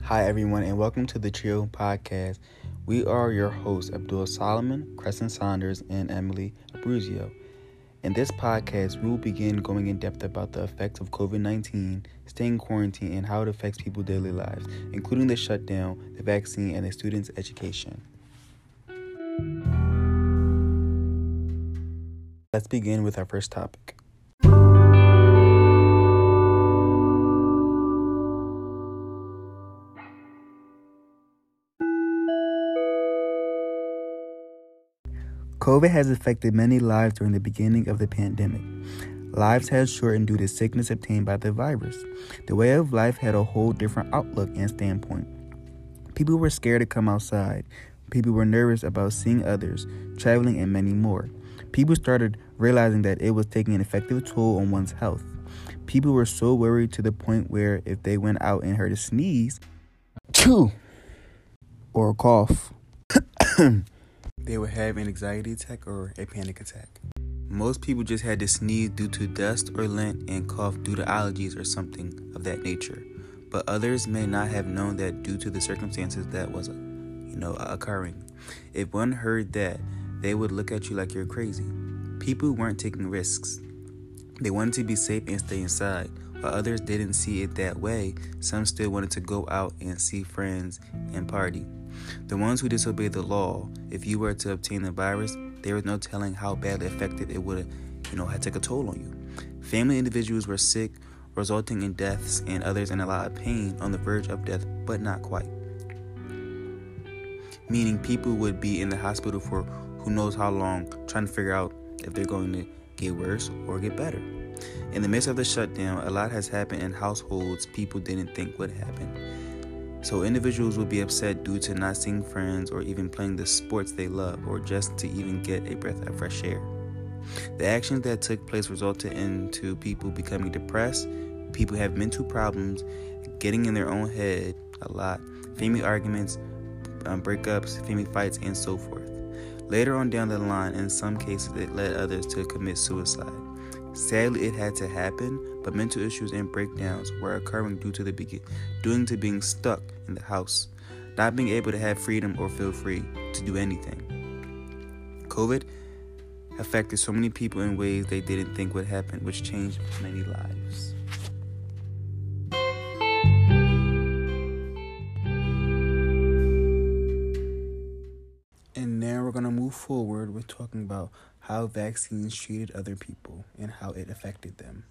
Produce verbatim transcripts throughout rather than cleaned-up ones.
Hi, everyone, and welcome to the Trio Podcast. We are your hosts, Abdul Solomon, Crescent Saunders, and Emily Abruzio. In this podcast, we will begin going in depth about the effects of covid nineteen, staying quarantined, and how it affects people's daily lives, including the shutdown, the vaccine, and the students' education. Let's begin with our first topic. COVID has affected many lives during the beginning of the pandemic. Lives had shortened due to sickness obtained by the virus. The way of life had a whole different outlook and standpoint. People were scared to come outside. People were nervous about seeing others, traveling, and many more. People started realizing that it was taking an effective toll on one's health. People were so worried to the point where if they went out and heard a sneeze, chew, or a cough, they would have an anxiety attack or a panic attack. Most people just had to sneeze due to dust or lint and cough due to allergies or something of that nature. But others may not have known that due to the circumstances that was, you know, occurring. If one heard that, they would look at you like you're crazy. People weren't taking risks. They wanted to be safe and stay inside. While others didn't see it that way, some still wanted to go out and see friends and party. The ones who disobeyed the law, if you were to obtain the virus, there was no telling how badly effective it would have, you know, had take a toll on you. Family individuals were sick, resulting in deaths, and others in a lot of pain, on the verge of death, but not quite. Meaning people would be in the hospital for who knows how long, trying to figure out if they're going to get worse or get better. In the midst of the shutdown, a lot has happened in households people didn't think would happen. So individuals will be upset due to not seeing friends or even playing the sports they love or just to even get a breath of fresh air. The actions that took place resulted into people becoming depressed, people have mental problems, getting in their own head a lot, family arguments, um, breakups, family fights, and so forth. Later on down the line, in some cases, it led others to commit suicide. Sadly, it had to happen, but mental issues and breakdowns were occurring due to the begin- due to being stuck in the house, not being able to have freedom or feel free to do anything. COVID affected so many people in ways they didn't think would happen, which changed many lives. And now we're going to move forward with talking about how vaccines treated other people and how it affected them.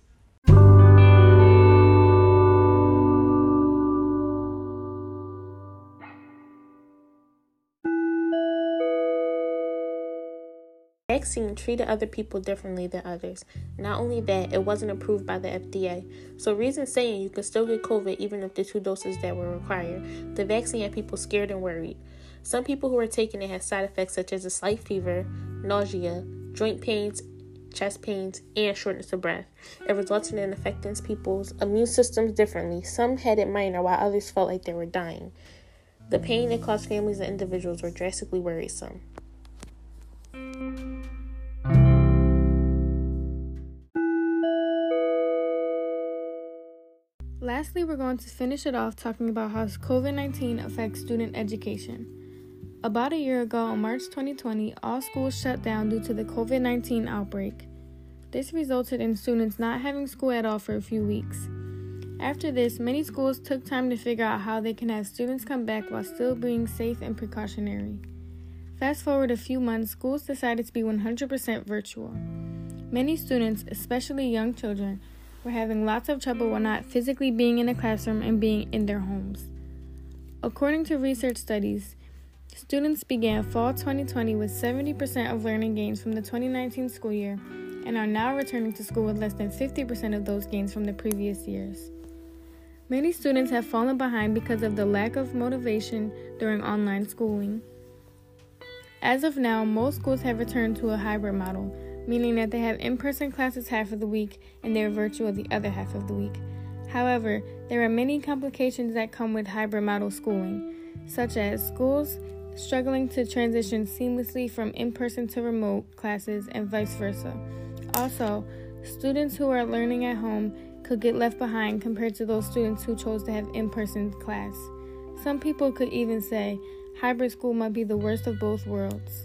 Vaccine treated other people differently than others. Not only that, it wasn't approved by the F D A. So reasons saying you could still get COVID even if the two doses that were required. The vaccine had people scared and worried. Some people who were taking it had side effects such as a slight fever, nausea, joint pains, chest pains, and shortness of breath. It resulted in affecting people's immune systems differently. Some had it minor while others felt like they were dying. The pain it caused families and individuals were drastically worrisome. Lastly, we're going to finish it off talking about how covid nineteen affects student education. About a year ago, on March twenty twenty, all schools shut down due to the covid nineteen outbreak. This resulted in students not having school at all for a few weeks. After this, many schools took time to figure out how they can have students come back while still being safe and precautionary. Fast forward a few months, schools decided to be one hundred percent virtual. Many students, especially young children, were having lots of trouble while not physically being in a classroom and being in their homes. According to research studies, students began fall twenty twenty with seventy percent of learning gains from the twenty nineteen school year and are now returning to school with less than fifty percent of those gains from the previous years. Many students have fallen behind because of the lack of motivation during online schooling. As of now, most schools have returned to a hybrid model, meaning that they have in-person classes half of the week and they're virtual the other half of the week. However, there are many complications that come with hybrid model schooling, such as schools struggling to transition seamlessly from in-person to remote classes and vice versa. Also, students who are learning at home could get left behind compared to those students who chose to have in-person class. Some people could even say hybrid school might be the worst of both worlds.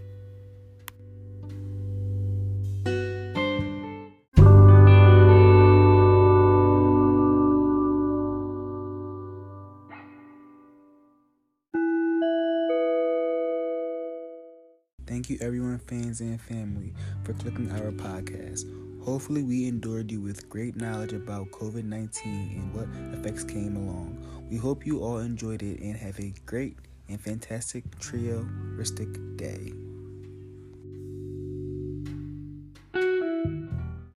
Thank you, everyone, fans and family, for clicking our podcast. Hopefully, we endured you with great knowledge about covid nineteen and what effects came along. We hope you all enjoyed it and have a great and fantastic trioristic day.